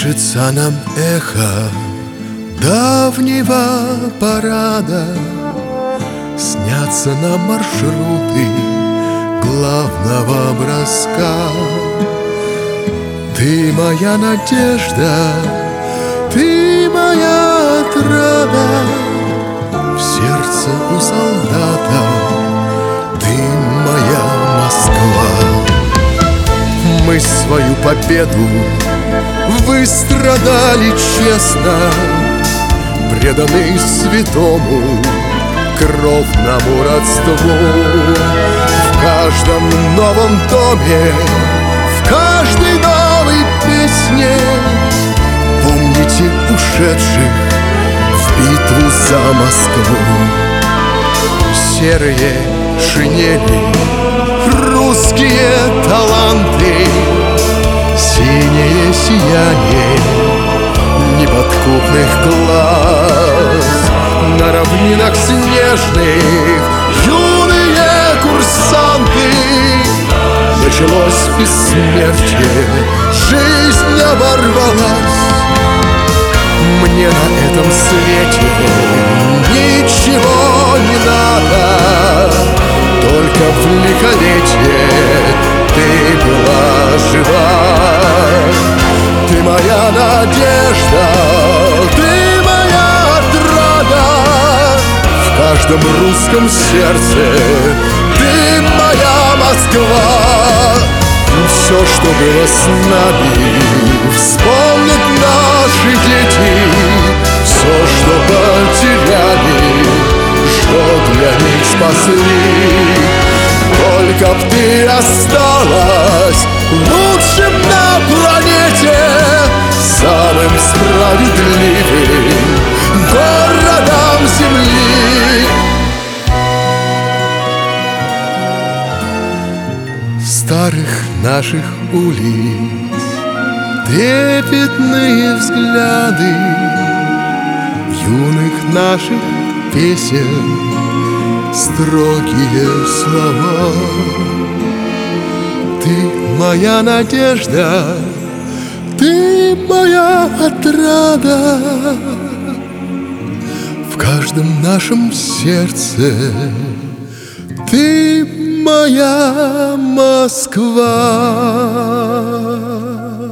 Слышится нам эхо давнего парада, снятся нам маршруты главного броска. Ты моя надежда, ты моя отрада, в сердце у солдата ты моя Москва. Мы свою победу выстрадали честно, преданы святому кровному родству. В каждом новом доме, в каждой новой песне помните ушедших в битву за Москву. Серые шинели, русские таланты, синее сияние неподкупных глаз. На равнинах снежных юные курсанты, началось бессмертие, жизнь оборвалась. Мне на этом свете ничего не надо, только в лихолетие ты была жива. Ты моя надежда, ты моя отрада, в каждом русском сердце ты моя Москва. Все, что было с нами, вспомнят наши дети. Все, что потеряли, что для них спасли. Только б ты осталась лучшим на планете, самым справедливым городом земли. Старых наших улиц трепетные взгляды, юных наших песен строгие слова. Ты моя надежда, ты моя отрада, в каждом нашем сердце ты моя Москва.